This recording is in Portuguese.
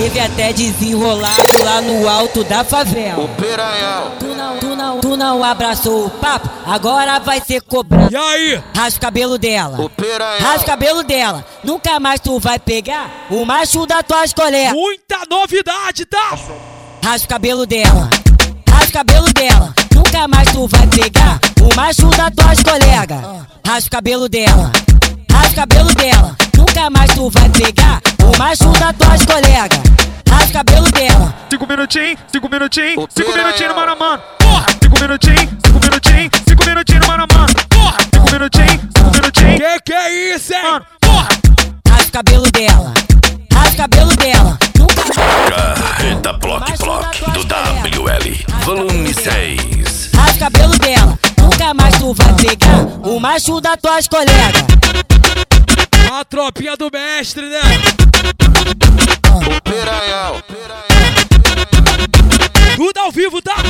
teve até desenrolado lá no alto da favela. O piranhão. Tu não abraçou o papo, agora vai ser cobrado. E aí? Rasga o cabelo dela. O piranhão. Rasga o cabelo dela. Nunca mais tu vai pegar o macho das tuas colegas. Muita novidade, tá? Rasga o cabelo dela. Rasga o cabelo dela. Nunca mais tu vai pegar o macho das tuas colegas. Rasga o cabelo dela. Rasga o cabelo dela. Nunca mais tu vai pegar o macho das tuas colegas. Rasga o cabelo dela. 5 minutinhos, 5 minutinhos, O 5 minutinhos no piranhão. mano a mano. Porra! 5 minutinhos, 5 minutinhos, 5 minutinhos no mano a mano. Porra! 5 minutinhos, 5 minutinhos. Que é isso, hein? Mano, porra! Rasga o cabelo dela. Rasga o cabelo dela. Nunca Carreta Block do WL, volume 6. rasga o cabelo dela. Nunca mais tu vai pegar o macho das tuas colegas. A tropinha do mestre, né? O piranhão. Tudo ao vivo, tá?